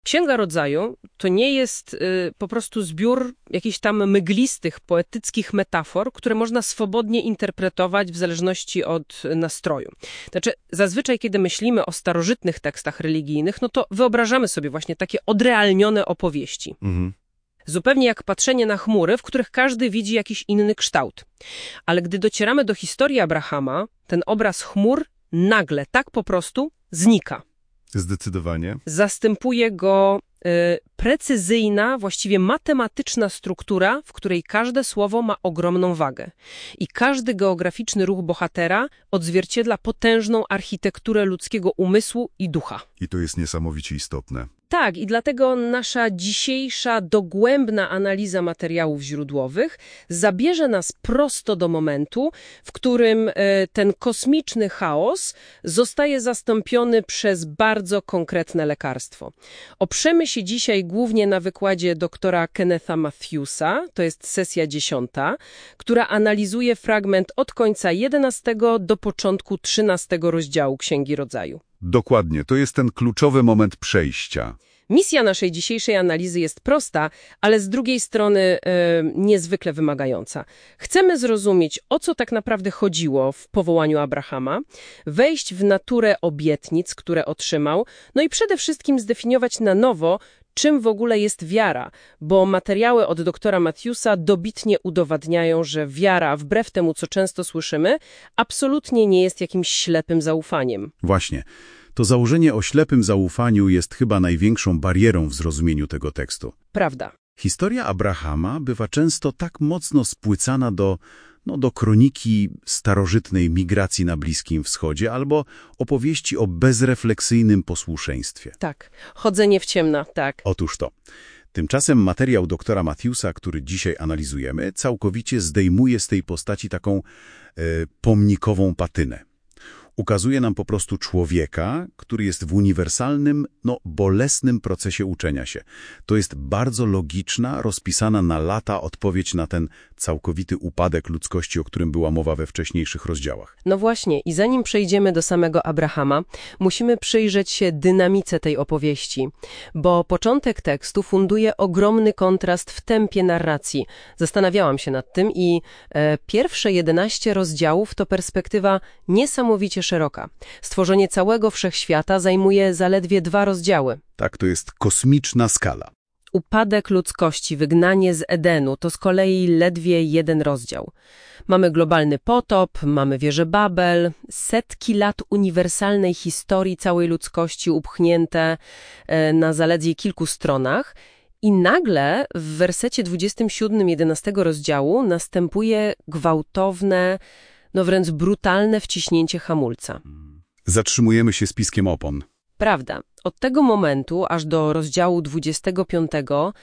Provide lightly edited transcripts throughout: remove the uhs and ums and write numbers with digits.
Księga Rodzaju to nie jest po prostu zbiór jakichś tam mglistych, poetyckich metafor, które można swobodnie interpretować w zależności od nastroju. Znaczy, zazwyczaj, kiedy myślimy o starożytnych tekstach religijnych, no to wyobrażamy sobie właśnie takie odrealnione opowieści. Zupełnie jak patrzenie na chmury, w których każdy widzi jakiś inny kształt. Ale gdy docieramy do historii Abrahama, ten obraz chmur nagle, tak po prostu, znika. Zdecydowanie. Zastępuje go precyzyjna, właściwie matematyczna struktura, w której każde słowo ma ogromną wagę. I każdy geograficzny ruch bohatera odzwierciedla potężną architekturę ludzkiego umysłu i ducha. I to jest niesamowicie istotne. Tak, i dlatego nasza dzisiejsza dogłębna analiza materiałów źródłowych zabierze nas prosto do momentu, w którym ten kosmiczny chaos zostaje zastąpiony przez bardzo konkretne lekarstwo. Oprzemy się dzisiaj głównie na wykładzie doktora Kennetha Matthewsa, to jest sesja 10, która analizuje fragment od końca 11 do początku 13 rozdziału Księgi Rodzaju. Dokładnie, to jest ten kluczowy moment przejścia. Misja naszej dzisiejszej analizy jest prosta, ale z drugiej strony niezwykle wymagająca. Chcemy zrozumieć, o co tak naprawdę chodziło w powołaniu Abrahama, wejść w naturę obietnic, które otrzymał, no i przede wszystkim zdefiniować na nowo, czym w ogóle jest wiara, bo materiały od doktora Matthewsa dobitnie udowadniają, że wiara, wbrew temu, co często słyszymy, absolutnie nie jest jakimś ślepym zaufaniem. Właśnie. To założenie o ślepym zaufaniu jest chyba największą barierą w zrozumieniu tego tekstu. Prawda. Historia Abrahama bywa często tak mocno spłycana do kroniki starożytnej migracji na Bliskim Wschodzie albo opowieści o bezrefleksyjnym posłuszeństwie. Tak, chodzenie w ciemno, tak. Otóż to. Tymczasem materiał doktora Matthewsa, który dzisiaj analizujemy, całkowicie zdejmuje z tej postaci taką pomnikową patynę. Ukazuje nam po prostu człowieka, który jest w uniwersalnym, bolesnym procesie uczenia się. To jest bardzo logiczna, rozpisana na lata odpowiedź na ten całkowity upadek ludzkości, o którym była mowa we wcześniejszych rozdziałach. No właśnie, i zanim przejdziemy do samego Abrahama, musimy przyjrzeć się dynamice tej opowieści, bo początek tekstu funduje ogromny kontrast w tempie narracji. Zastanawiałam się nad tym i pierwsze 11 rozdziałów to perspektywa niesamowicie szeroka. Stworzenie całego wszechświata zajmuje zaledwie 2 rozdziały. Tak, to jest kosmiczna skala. Upadek ludzkości, wygnanie z Edenu to z kolei ledwie 1 rozdział. Mamy globalny potop, mamy wieżę Babel, setki lat uniwersalnej historii całej ludzkości upchnięte na zaledwie kilku stronach. I nagle w wersecie 27 11 rozdziału następuje gwałtowne, wręcz brutalne wciśnięcie hamulca. Zatrzymujemy się z piskiem opon. Prawda. Od tego momentu aż do rozdziału 25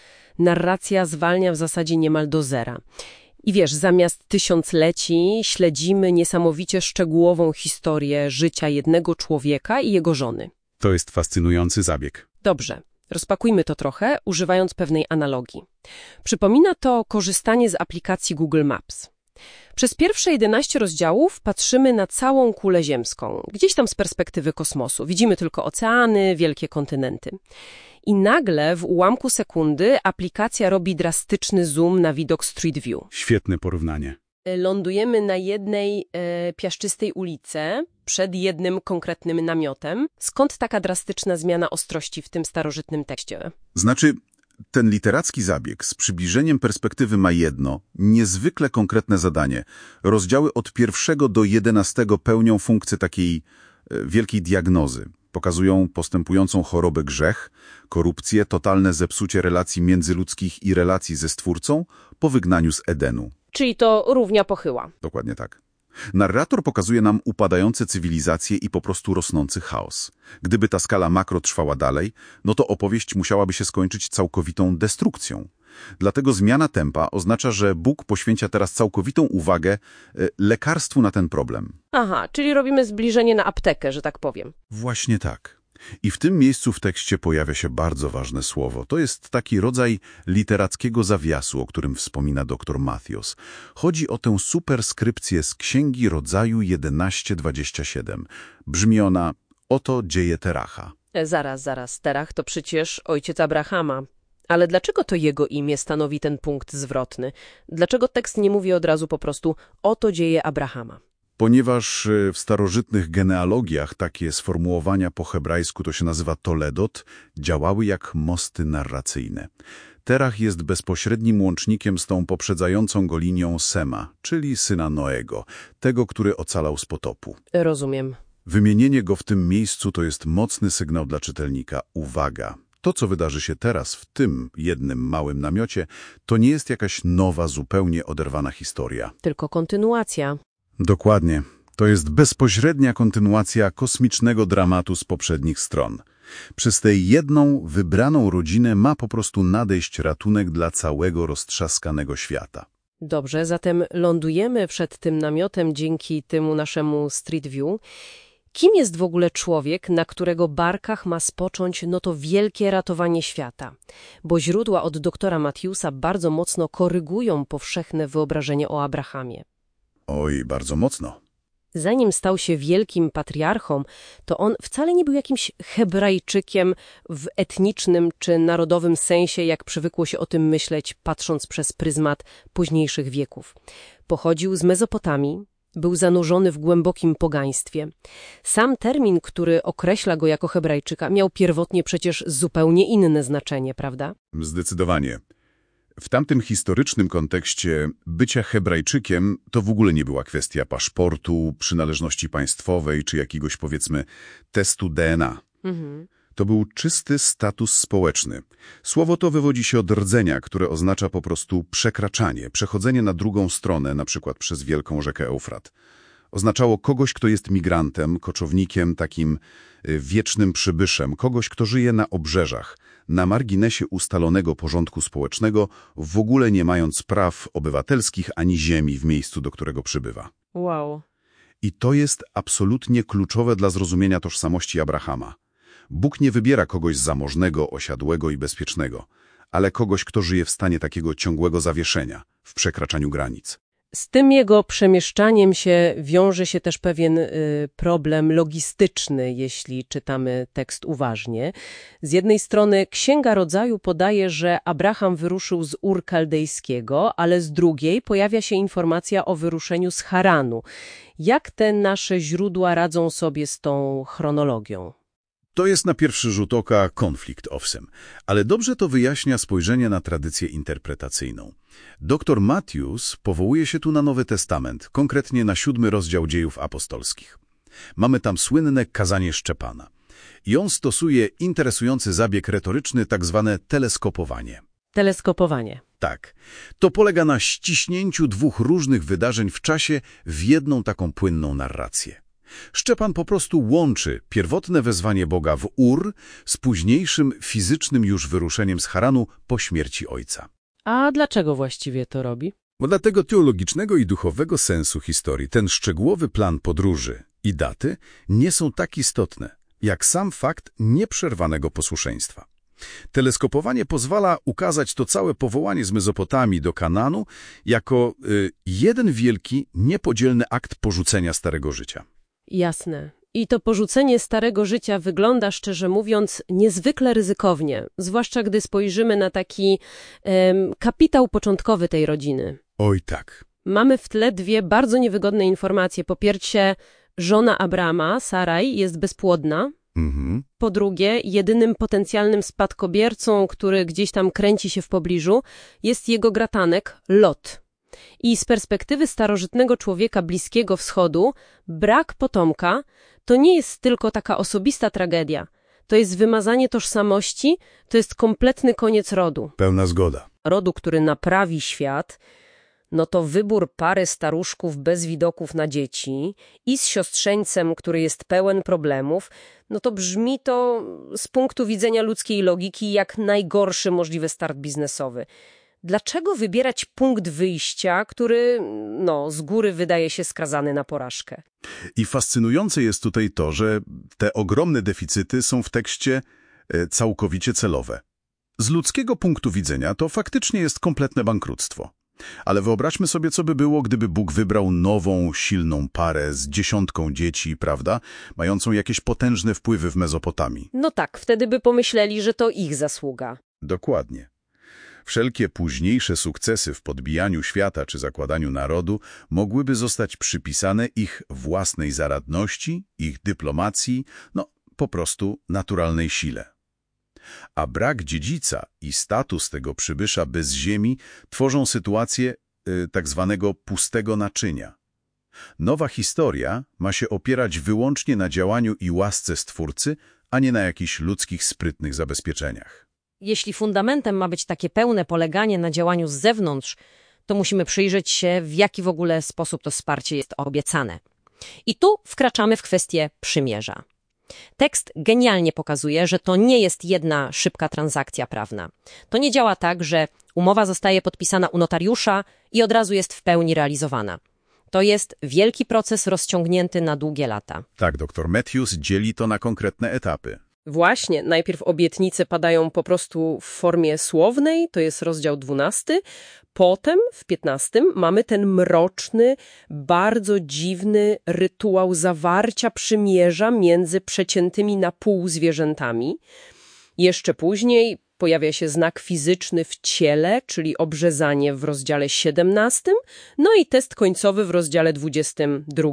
narracja zwalnia w zasadzie niemal do zera. I wiesz, zamiast tysiącleci śledzimy niesamowicie szczegółową historię życia jednego człowieka i jego żony. To jest fascynujący zabieg. Dobrze. Rozpakujmy to trochę, używając pewnej analogii. Przypomina to korzystanie z aplikacji Google Maps. Przez pierwsze 11 rozdziałów patrzymy na całą kulę ziemską, gdzieś tam z perspektywy kosmosu. Widzimy tylko oceany, wielkie kontynenty. I nagle w ułamku sekundy aplikacja robi drastyczny zoom na widok Street View. Świetne porównanie. Lądujemy na jednej piaszczystej ulicy, przed jednym konkretnym namiotem. Skąd taka drastyczna zmiana ostrości w tym starożytnym tekście? Znaczy, ten literacki zabieg z przybliżeniem perspektywy ma jedno, niezwykle konkretne zadanie. Rozdziały od 1 do 11 pełnią funkcję takiej wielkiej diagnozy. Pokazują postępującą chorobę grzech, korupcję, totalne zepsucie relacji międzyludzkich i relacji ze Stwórcą po wygnaniu z Edenu. Czyli to równia pochyła. Dokładnie tak. Narrator pokazuje nam upadające cywilizacje i po prostu rosnący chaos. Gdyby ta skala makro trwała dalej, to opowieść musiałaby się skończyć całkowitą destrukcją. Dlatego zmiana tempa oznacza, że Bóg poświęca teraz całkowitą uwagę lekarstwu na ten problem. Aha, czyli robimy zbliżenie na aptekę, że tak powiem. Właśnie tak. I w tym miejscu w tekście pojawia się bardzo ważne słowo. To jest taki rodzaj literackiego zawiasu, o którym wspomina dr Matthews. Chodzi o tę superskrypcję z Księgi Rodzaju 11:27. Brzmi ona: oto dzieje Teracha. Zaraz. Terach to przecież ojciec Abrahama. Ale dlaczego to jego imię stanowi ten punkt zwrotny? Dlaczego tekst nie mówi od razu po prostu oto dzieje Abrahama? Ponieważ w starożytnych genealogiach takie sformułowania po hebrajsku, to się nazywa toledot, działały jak mosty narracyjne. Terach jest bezpośrednim łącznikiem z tą poprzedzającą go linią Sema, czyli syna Noego, tego, który ocalał z potopu. Rozumiem. Wymienienie go w tym miejscu to jest mocny sygnał dla czytelnika. Uwaga! To, co wydarzy się teraz w tym jednym małym namiocie, to nie jest jakaś nowa, zupełnie oderwana historia. Tylko kontynuacja. Dokładnie. To jest bezpośrednia kontynuacja kosmicznego dramatu z poprzednich stron. Przez tę jedną, wybraną rodzinę ma po prostu nadejść ratunek dla całego roztrzaskanego świata. Dobrze, zatem lądujemy przed tym namiotem dzięki temu naszemu Street View. Kim jest w ogóle człowiek, na którego barkach ma spocząć to wielkie ratowanie świata? Bo źródła od doktora Matthewsa bardzo mocno korygują powszechne wyobrażenie o Abrahamie. Oj, bardzo mocno. Zanim stał się wielkim patriarchą, to on wcale nie był jakimś Hebrajczykiem w etnicznym czy narodowym sensie, jak przywykło się o tym myśleć, patrząc przez pryzmat późniejszych wieków. Pochodził z Mezopotamii, był zanurzony w głębokim pogaństwie. Sam termin, który określa go jako Hebrajczyka, miał pierwotnie przecież zupełnie inne znaczenie, prawda? Zdecydowanie. W tamtym historycznym kontekście bycia Hebrajczykiem to w ogóle nie była kwestia paszportu, przynależności państwowej czy jakiegoś, powiedzmy, testu DNA. To był czysty status społeczny. Słowo to wywodzi się od rdzenia, które oznacza po prostu przekraczanie, przechodzenie na drugą stronę, na przykład przez wielką rzekę Eufrat. Oznaczało kogoś, kto jest migrantem, koczownikiem, takim wiecznym przybyszem, kogoś, kto żyje na obrzeżach, na marginesie ustalonego porządku społecznego, w ogóle nie mając praw obywatelskich ani ziemi w miejscu, do którego przybywa. Wow. I to jest absolutnie kluczowe dla zrozumienia tożsamości Abrahama. Bóg nie wybiera kogoś zamożnego, osiadłego i bezpiecznego, ale kogoś, kto żyje w stanie takiego ciągłego zawieszenia, w przekraczaniu granic. Z tym jego przemieszczaniem się wiąże się też pewien problem logistyczny, jeśli czytamy tekst uważnie. Z jednej strony Księga Rodzaju podaje, że Abraham wyruszył z Ur Kaldejskiego, ale z drugiej pojawia się informacja o wyruszeniu z Haranu. Jak te nasze źródła radzą sobie z tą chronologią? To jest na pierwszy rzut oka konflikt, owszem, ale dobrze to wyjaśnia spojrzenie na tradycję interpretacyjną. Dr Matthews powołuje się tu na Nowy Testament, konkretnie na 7 rozdział Dziejów Apostolskich. Mamy tam słynne kazanie Szczepana. I on stosuje interesujący zabieg retoryczny, tak zwane teleskopowanie. Teleskopowanie. Tak. To polega na ściśnięciu 2 różnych wydarzeń w czasie w jedną taką płynną narrację. Szczepan po prostu łączy pierwotne wezwanie Boga w Ur z późniejszym fizycznym już wyruszeniem z Haranu po śmierci ojca. A dlaczego właściwie to robi? Bo dla tego teologicznego i duchowego sensu historii ten szczegółowy plan podróży i daty nie są tak istotne, jak sam fakt nieprzerwanego posłuszeństwa. Teleskopowanie pozwala ukazać to całe powołanie z Mezopotamii do Kananu jako jeden wielki, niepodzielny akt porzucenia starego życia. Jasne. I to porzucenie starego życia wygląda, szczerze mówiąc, niezwykle ryzykownie, zwłaszcza gdy spojrzymy na taki kapitał początkowy tej rodziny. Oj tak. Mamy w tle 2 bardzo niewygodne informacje. Po pierwsze, żona Abrama, Saraj, jest bezpłodna. Po drugie, jedynym potencjalnym spadkobiercą, który gdzieś tam kręci się w pobliżu, jest jego bratanek Lot. I z perspektywy starożytnego człowieka Bliskiego Wschodu, brak potomka to nie jest tylko taka osobista tragedia. To jest wymazanie tożsamości, to jest kompletny koniec rodu. Pełna zgoda. Rodu, który naprawi świat, no to wybór pary staruszków bez widoków na dzieci i z siostrzeńcem, który jest pełen problemów, no to brzmi to z punktu widzenia ludzkiej logiki jak najgorszy możliwy start biznesowy. Dlaczego wybierać punkt wyjścia, który, z góry wydaje się skazany na porażkę? I fascynujące jest tutaj to, że te ogromne deficyty są w tekście całkowicie celowe. Z ludzkiego punktu widzenia to faktycznie jest kompletne bankructwo. Ale wyobraźmy sobie, co by było, gdyby Bóg wybrał nową, silną parę z 10 dzieci, prawda? Mającą jakieś potężne wpływy w Mezopotamii. No tak, wtedy by pomyśleli, że to ich zasługa. Dokładnie. Wszelkie późniejsze sukcesy w podbijaniu świata czy zakładaniu narodu mogłyby zostać przypisane ich własnej zaradności, ich dyplomacji, po prostu naturalnej sile. A brak dziedzica i status tego przybysza bez ziemi tworzą sytuację tak zwanego pustego naczynia. Nowa historia ma się opierać wyłącznie na działaniu i łasce Stwórcy, a nie na jakichś ludzkich, sprytnych zabezpieczeniach. Jeśli fundamentem ma być takie pełne poleganie na działaniu z zewnątrz, to musimy przyjrzeć się, w jaki w ogóle sposób to wsparcie jest obiecane. I tu wkraczamy w kwestię przymierza. Tekst genialnie pokazuje, że to nie jest jedna szybka transakcja prawna. To nie działa tak, że umowa zostaje podpisana u notariusza i od razu jest w pełni realizowana. To jest wielki proces rozciągnięty na długie lata. Tak, dr Matthews dzieli to na konkretne etapy. Właśnie, najpierw obietnice padają po prostu w formie słownej, to jest rozdział 12, potem w 15 mamy ten mroczny, bardzo dziwny rytuał zawarcia przymierza między przeciętymi na pół zwierzętami. Jeszcze później pojawia się znak fizyczny w ciele, czyli obrzezanie w rozdziale 17, no i test końcowy w rozdziale 22.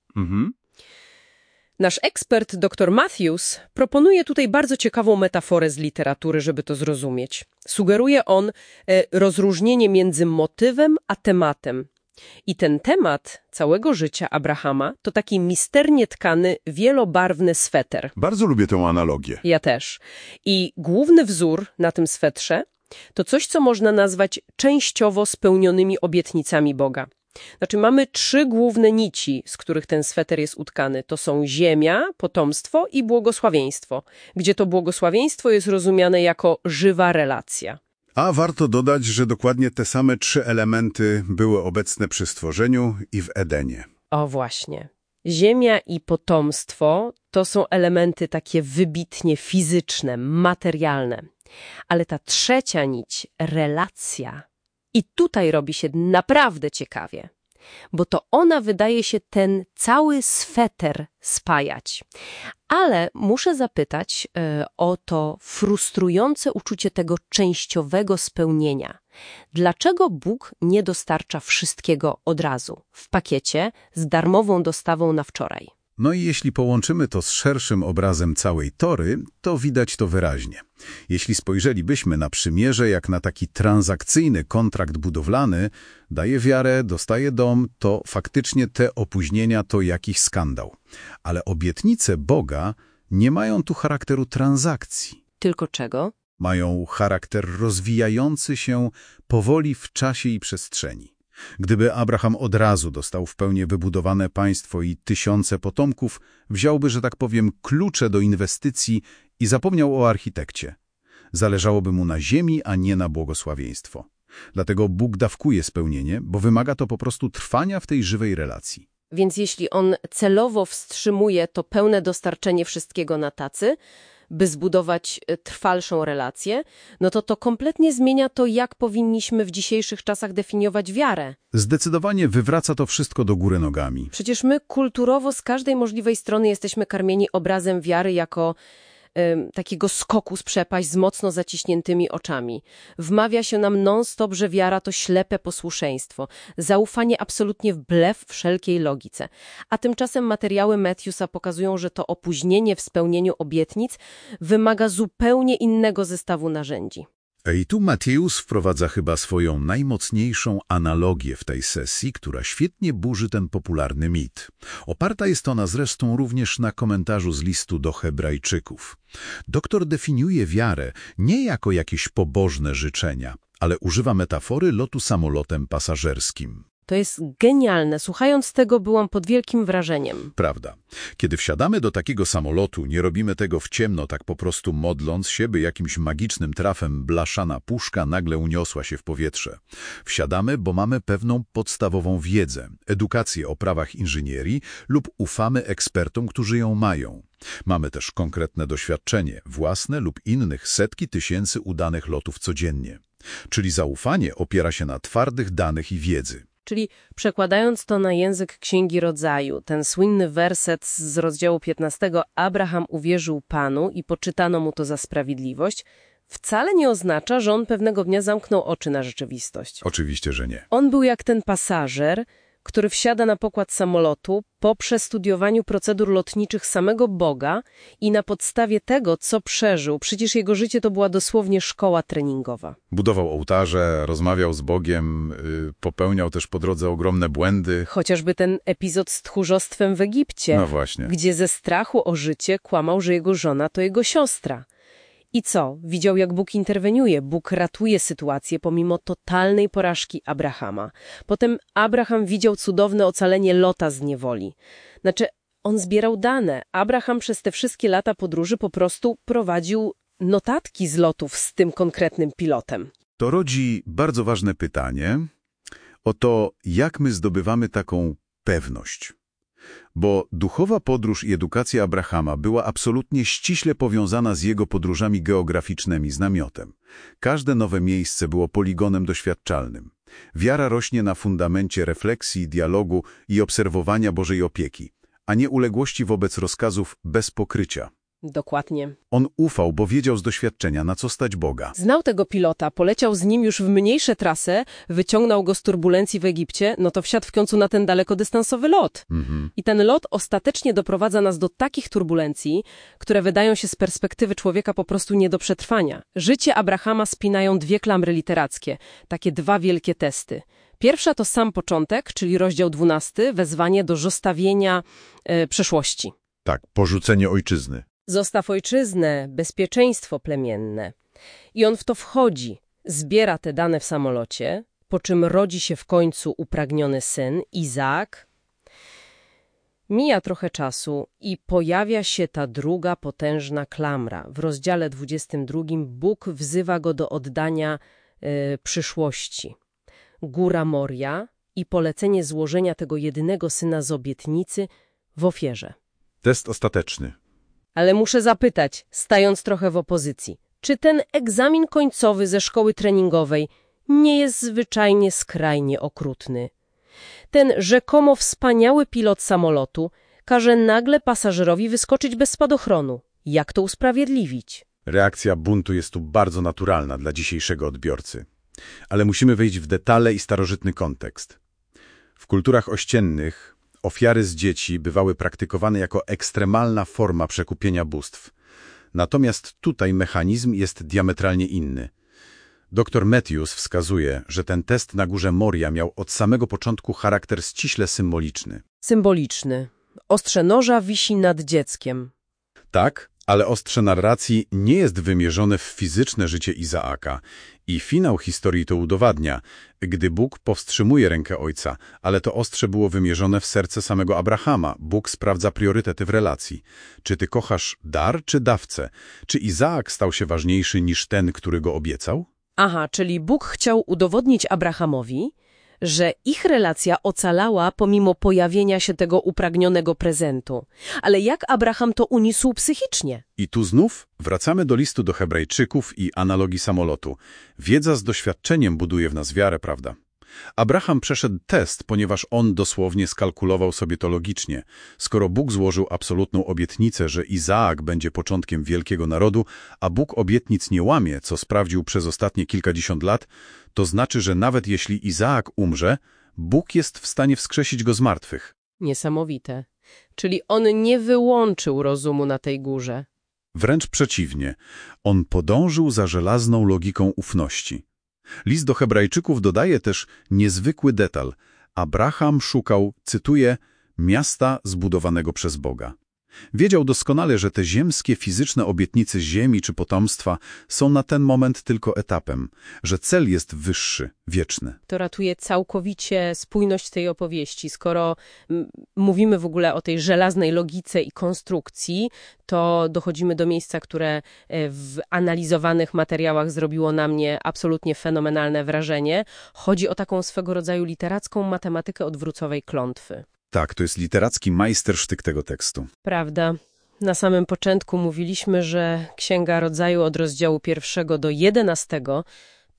Nasz ekspert dr Matthews proponuje tutaj bardzo ciekawą metaforę z literatury, żeby to zrozumieć. Sugeruje on rozróżnienie między motywem a tematem. I ten temat całego życia Abrahama to taki misternie tkany, wielobarwny sweter. Bardzo lubię tę analogię. Ja też. I główny wzór na tym swetrze to coś, co można nazwać częściowo spełnionymi obietnicami Boga. Znaczy mamy 3 główne nici, z których ten sweter jest utkany. To są ziemia, potomstwo i błogosławieństwo, gdzie to błogosławieństwo jest rozumiane jako żywa relacja. A warto dodać, że dokładnie te same 3 elementy były obecne przy stworzeniu i w Edenie. O właśnie. Ziemia i potomstwo to są elementy takie wybitnie fizyczne, materialne. Ale ta trzecia nić, relacja, i tutaj robi się naprawdę ciekawie, bo to ona wydaje się ten cały sweter spajać. Ale muszę zapytać o to frustrujące uczucie tego częściowego spełnienia. Dlaczego Bóg nie dostarcza wszystkiego od razu, w pakiecie, z darmową dostawą na wczoraj? No i jeśli połączymy to z szerszym obrazem całej Tory, to widać to wyraźnie. Jeśli spojrzelibyśmy na przymierze jak na taki transakcyjny kontrakt budowlany, daje wiarę, dostaje dom, to faktycznie te opóźnienia to jakiś skandał. Ale obietnice Boga nie mają tu charakteru transakcji. Tylko czego? Mają charakter rozwijający się powoli w czasie i przestrzeni. Gdyby Abraham od razu dostał w pełni wybudowane państwo i tysiące potomków, wziąłby, że tak powiem, klucze do inwestycji i zapomniał o architekcie. Zależałoby mu na ziemi, a nie na błogosławieństwo. Dlatego Bóg dawkuje spełnienie, bo wymaga to po prostu trwania w tej żywej relacji. Więc jeśli on celowo wstrzymuje to pełne dostarczenie wszystkiego na tacy, by zbudować trwalszą relację, no to kompletnie zmienia to, jak powinniśmy w dzisiejszych czasach definiować wiarę. Zdecydowanie wywraca to wszystko do góry nogami. Przecież my kulturowo z każdej możliwej strony jesteśmy karmieni obrazem wiary jako takiego skoku z przepaść z mocno zaciśniętymi oczami. Wmawia się nam non-stop, że wiara to ślepe posłuszeństwo, zaufanie absolutnie wbrew wszelkiej logice. A tymczasem materiały Matthewsa pokazują, że to opóźnienie w spełnieniu obietnic wymaga zupełnie innego zestawu narzędzi. I tu Mateusz wprowadza chyba swoją najmocniejszą analogię w tej sesji, która świetnie burzy ten popularny mit. Oparta jest ona zresztą również na komentarzu z listu do Hebrajczyków. Doktor definiuje wiarę nie jako jakieś pobożne życzenia, ale używa metafory lotu samolotem pasażerskim. To jest genialne. Słuchając tego byłam pod wielkim wrażeniem. Prawda. Kiedy wsiadamy do takiego samolotu, nie robimy tego w ciemno, tak po prostu modląc się, by jakimś magicznym trafem blaszana puszka nagle uniosła się w powietrze. Wsiadamy, bo mamy pewną podstawową wiedzę, edukację o prawach inżynierii lub ufamy ekspertom, którzy ją mają. Mamy też konkretne doświadczenie, własne lub innych setki tysięcy udanych lotów codziennie. Czyli zaufanie opiera się na twardych danych i wiedzy. Czyli przekładając to na język Księgi Rodzaju, ten słynny werset z rozdziału 15 Abraham uwierzył Panu i poczytano mu to za sprawiedliwość, wcale nie oznacza, że on pewnego dnia zamknął oczy na rzeczywistość. Oczywiście, że nie. On był jak ten pasażer, który wsiada na pokład samolotu po przestudiowaniu procedur lotniczych samego Boga i na podstawie tego, co przeżył, przecież jego życie to była dosłownie szkoła treningowa. Budował ołtarze, rozmawiał z Bogiem, popełniał też po drodze ogromne błędy. Chociażby ten epizod z tchórzostwem w Egipcie, No właśnie. gdzie ze strachu o życie kłamał, że jego żona to jego siostra. I co? Widział, jak Bóg interweniuje. Bóg ratuje sytuację pomimo totalnej porażki Abrahama. Potem Abraham widział cudowne ocalenie Lota z niewoli. Znaczy, on zbierał dane. Abraham przez te wszystkie lata podróży po prostu prowadził notatki z lotów z tym konkretnym pilotem. To rodzi bardzo ważne pytanie o to, jak my zdobywamy taką pewność. Bo duchowa podróż i edukacja Abrahama była absolutnie ściśle powiązana z jego podróżami geograficznymi z namiotem. Każde nowe miejsce było poligonem doświadczalnym. Wiara rośnie na fundamencie refleksji, dialogu i obserwowania Bożej opieki, a nie uległości wobec rozkazów bez pokrycia. Dokładnie. On ufał, bo wiedział z doświadczenia, na co stać Boga. Znał tego pilota, poleciał z nim już w mniejsze trasy, wyciągnął go z turbulencji w Egipcie, no to wsiadł w końcu na ten dalekodystansowy lot. I ten lot ostatecznie doprowadza nas do takich turbulencji, które wydają się z perspektywy człowieka po prostu nie do przetrwania. Życie Abrahama spinają dwie klamry literackie, takie dwa wielkie testy. Pierwsza to sam początek, czyli rozdział 12, wezwanie do zostawienia przeszłości. Tak, porzucenie ojczyzny. Zostaw ojczyznę, bezpieczeństwo plemienne. I on w to wchodzi, zbiera te dane w samolocie, po czym rodzi się w końcu upragniony syn, Izaak. Mija trochę czasu i pojawia się ta druga potężna klamra. W rozdziale 22 Bóg wzywa go do oddania przyszłości. Góra Moria i polecenie złożenia tego jedynego syna z obietnicy w ofierze. Test ostateczny. Ale muszę zapytać, stając trochę w opozycji, czy ten egzamin końcowy ze szkoły treningowej nie jest zwyczajnie skrajnie okrutny? Ten rzekomo wspaniały pilot samolotu każe nagle pasażerowi wyskoczyć bez spadochronu. Jak to usprawiedliwić? Reakcja buntu jest tu bardzo naturalna dla dzisiejszego odbiorcy. Ale musimy wejść w detale i starożytny kontekst. W kulturach ościennych ofiary z dzieci bywały praktykowane jako ekstremalna forma przekupienia bóstw. Natomiast tutaj mechanizm jest diametralnie inny. Dr Matthews wskazuje, że ten test na górze Moria miał od samego początku charakter ściśle symboliczny. Symboliczny. Ostrze noża wisi nad dzieckiem. Tak, ale ostrze narracji nie jest wymierzone w fizyczne życie Izaaka. I finał historii to udowadnia, gdy Bóg powstrzymuje rękę ojca, ale to ostrze było wymierzone w serce samego Abrahama. Bóg sprawdza priorytety w relacji. Czy ty kochasz dar czy dawcę? Czy Izaak stał się ważniejszy niż ten, który go obiecał? Aha, czyli Bóg chciał udowodnić Abrahamowi, że ich relacja ocalała pomimo pojawienia się tego upragnionego prezentu. Ale jak Abraham to uniósł psychicznie? I tu znów wracamy do listu do Hebrajczyków i analogii samolotu. Wiedza z doświadczeniem buduje w nas wiarę, prawda? Abraham przeszedł test, ponieważ on dosłownie skalkulował sobie to logicznie. Skoro Bóg złożył absolutną obietnicę, że Izaak będzie początkiem wielkiego narodu, a Bóg obietnic nie łamie, co sprawdził przez ostatnie kilkadziesiąt lat, to znaczy, że nawet jeśli Izaak umrze, Bóg jest w stanie wskrzesić go z martwych. Niesamowite. Czyli on nie wyłączył rozumu na tej górze. Wręcz przeciwnie, on podążył za żelazną logiką ufności. List do Hebrajczyków dodaje też niezwykły detal. Abraham szukał, cytuję, miasta zbudowanego przez Boga. Wiedział doskonale, że te ziemskie, fizyczne obietnice ziemi czy potomstwa są na ten moment tylko etapem, że cel jest wyższy, wieczny. To ratuje całkowicie spójność tej opowieści. Skoro mówimy w ogóle o tej żelaznej logice i konstrukcji, to dochodzimy do miejsca, które w analizowanych materiałach zrobiło na mnie absolutnie fenomenalne wrażenie. Chodzi o taką swego rodzaju literacką matematykę odwrócowej klątwy. Tak, to jest literacki majstersztyk tego tekstu. Prawda. Na samym początku mówiliśmy, że Księga Rodzaju od rozdziału 1 do 11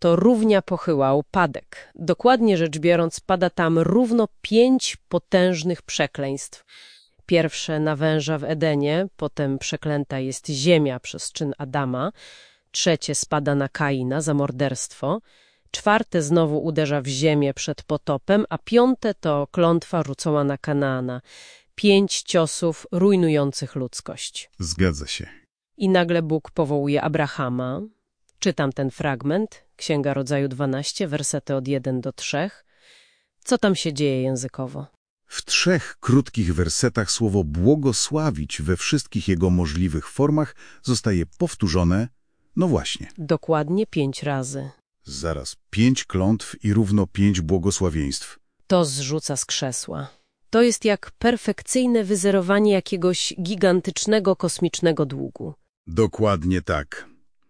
to równia pochyła, upadek. Dokładnie rzecz biorąc, pada tam równo 5 potężnych przekleństw. Pierwsze na węża w Edenie, potem przeklęta jest ziemia przez czyn Adama, trzecie spada na Kaina za morderstwo, czwarte znowu uderza w ziemię przed potopem, a piąte to klątwa rzucona na Kanaana. 5 ciosów rujnujących ludzkość. Zgadza się. I nagle Bóg powołuje Abrahama. Czytam ten fragment, Księga Rodzaju 12, wersety od 1 do 3. Co tam się dzieje językowo? W 3 krótkich wersetach słowo błogosławić we wszystkich jego możliwych formach zostaje powtórzone, no właśnie. Dokładnie 5 razy. Zaraz 5 klątw i równo 5 błogosławieństw. To zrzuca z krzesła. To jest jak perfekcyjne wyzerowanie jakiegoś gigantycznego kosmicznego długu. Dokładnie tak.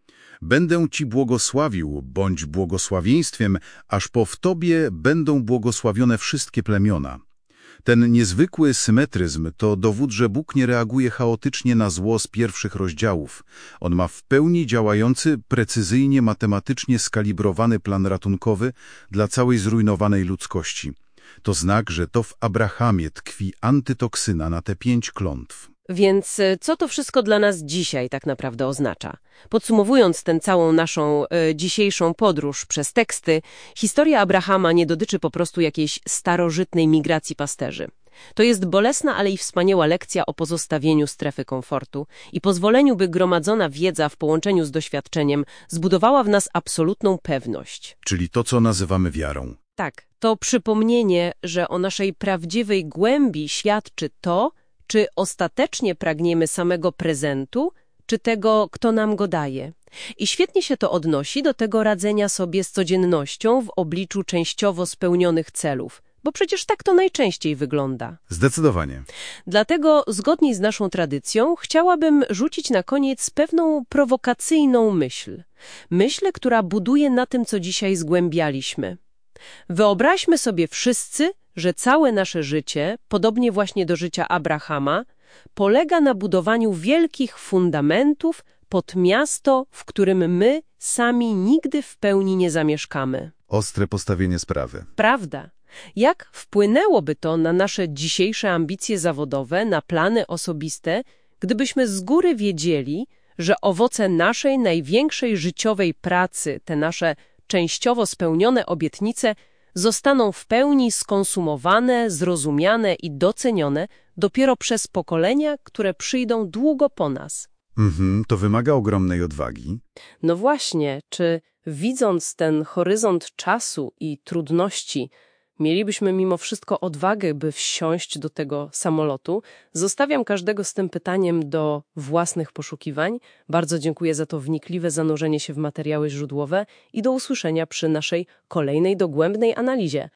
Będę ci błogosławił, bądź błogosławieństwem, aż po w tobie będą błogosławione wszystkie plemiona. Ten niezwykły symetryzm to dowód, że Bóg nie reaguje chaotycznie na zło z pierwszych rozdziałów. On ma w pełni działający, precyzyjnie matematycznie skalibrowany plan ratunkowy dla całej zrujnowanej ludzkości. To znak, że to w Abrahamie tkwi antytoksyna na te 5 klątw. Więc co to wszystko dla nas dzisiaj tak naprawdę oznacza? Podsumowując tę całą naszą dzisiejszą podróż przez teksty, historia Abrahama nie dotyczy po prostu jakiejś starożytnej migracji pasterzy. To jest bolesna, ale i wspaniała lekcja o pozostawieniu strefy komfortu i pozwoleniu, by gromadzona wiedza w połączeniu z doświadczeniem zbudowała w nas absolutną pewność. Czyli to, co nazywamy wiarą. Tak, to przypomnienie, że o naszej prawdziwej głębi świadczy to, czy ostatecznie pragniemy samego prezentu, czy tego, kto nam go daje. I świetnie się to odnosi do tego radzenia sobie z codziennością w obliczu częściowo spełnionych celów, bo przecież tak to najczęściej wygląda. Zdecydowanie. Dlatego, zgodnie z naszą tradycją, chciałabym rzucić na koniec pewną prowokacyjną myśl. Myśl, która buduje na tym, co dzisiaj zgłębialiśmy. Wyobraźmy sobie wszyscy, że całe nasze życie, podobnie właśnie do życia Abrahama, polega na budowaniu wielkich fundamentów pod miasto, w którym my sami nigdy w pełni nie zamieszkamy. Ostre postawienie sprawy. Prawda? Jak wpłynęłoby to na nasze dzisiejsze ambicje zawodowe, na plany osobiste, gdybyśmy z góry wiedzieli, że owoce naszej największej życiowej pracy, te nasze częściowo spełnione obietnice, zostaną w pełni skonsumowane, zrozumiane i docenione dopiero przez pokolenia, które przyjdą długo po nas. To wymaga ogromnej odwagi. No właśnie, czy widząc ten horyzont czasu i trudności, mielibyśmy mimo wszystko odwagę, by wsiąść do tego samolotu? Zostawiam każdego z tym pytaniem do własnych poszukiwań. Bardzo dziękuję za to wnikliwe zanurzenie się w materiały źródłowe i do usłyszenia przy naszej kolejnej dogłębnej analizie.